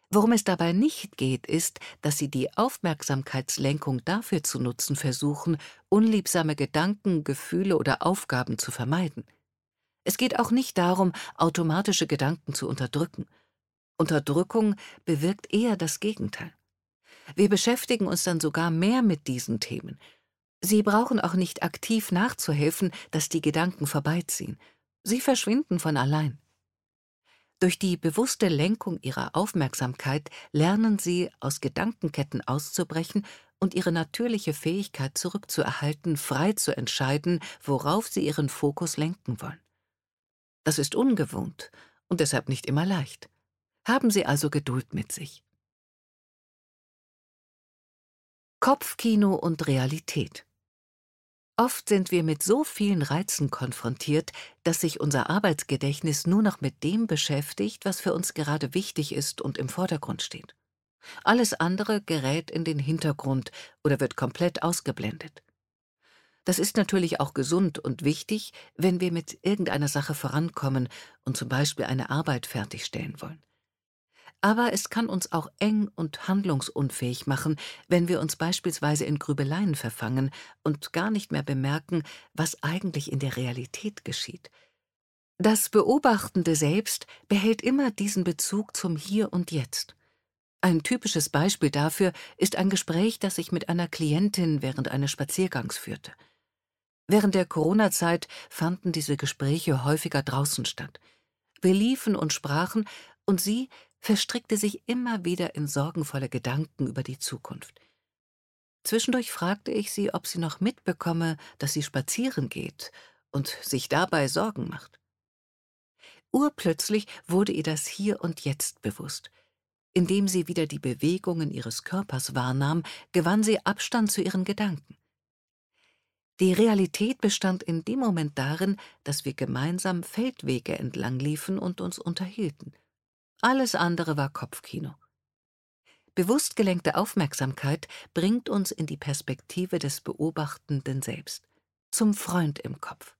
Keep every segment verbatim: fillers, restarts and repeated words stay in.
Worum es dabei nicht geht, ist, dass Sie die Aufmerksamkeitslenkung dafür zu nutzen versuchen, unliebsame Gedanken, Gefühle oder Aufgaben zu vermeiden. Es geht auch nicht darum, automatische Gedanken zu unterdrücken. Unterdrückung bewirkt eher das Gegenteil. Wir beschäftigen uns dann sogar mehr mit diesen Themen. Sie brauchen auch nicht aktiv nachzuhelfen, dass die Gedanken vorbeiziehen. Sie verschwinden von allein. Durch die bewusste Lenkung ihrer Aufmerksamkeit lernen sie, aus Gedankenketten auszubrechen und ihre natürliche Fähigkeit zurückzuerhalten, frei zu entscheiden, worauf sie ihren Fokus lenken wollen. Das ist ungewohnt und deshalb nicht immer leicht. Haben Sie also Geduld mit sich. Kopfkino und Realität. Oft sind wir mit so vielen Reizen konfrontiert, dass sich unser Arbeitsgedächtnis nur noch mit dem beschäftigt, was für uns gerade wichtig ist und im Vordergrund steht. Alles andere gerät in den Hintergrund oder wird komplett ausgeblendet. Das ist natürlich auch gesund und wichtig, wenn wir mit irgendeiner Sache vorankommen und zum Beispiel eine Arbeit fertigstellen wollen. Aber es kann uns auch eng und handlungsunfähig machen, wenn wir uns beispielsweise in Grübeleien verfangen und gar nicht mehr bemerken, was eigentlich in der Realität geschieht. Das beobachtende Selbst behält immer diesen Bezug zum Hier und Jetzt. Ein typisches Beispiel dafür ist ein Gespräch, das ich mit einer Klientin während eines Spaziergangs führte. Während der Corona-Zeit fanden diese Gespräche häufiger draußen statt. Wir liefen und sprachen, und sie verstrickte sich immer wieder in sorgenvolle Gedanken über die Zukunft. Zwischendurch fragte ich sie, ob sie noch mitbekomme, dass sie spazieren geht und sich dabei Sorgen macht. Urplötzlich wurde ihr das Hier und Jetzt bewusst. Indem sie wieder die Bewegungen ihres Körpers wahrnahm, gewann sie Abstand zu ihren Gedanken. Die Realität bestand in dem Moment darin, dass wir gemeinsam Feldwege entlang liefen und uns unterhielten. Alles andere war Kopfkino. Bewusst gelenkte Aufmerksamkeit bringt uns in die Perspektive des beobachtenden Selbst, zum Freund im Kopf.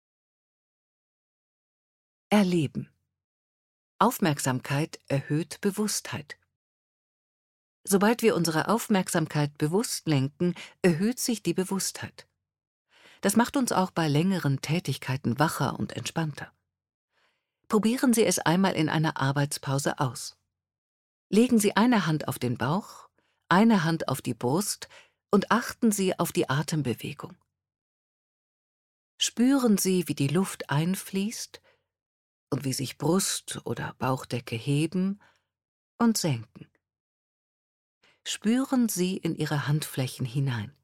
Erleben. Aufmerksamkeit erhöht Bewusstheit. Sobald wir unsere Aufmerksamkeit bewusst lenken, erhöht sich die Bewusstheit. Das macht uns auch bei längeren Tätigkeiten wacher und entspannter. Probieren Sie es einmal in einer Arbeitspause aus. Legen Sie eine Hand auf den Bauch, eine Hand auf die Brust und achten Sie auf die Atembewegung. Spüren Sie, wie die Luft einfließt und wie sich Brust oder Bauchdecke heben und senken. Spüren Sie in Ihre Handflächen hinein.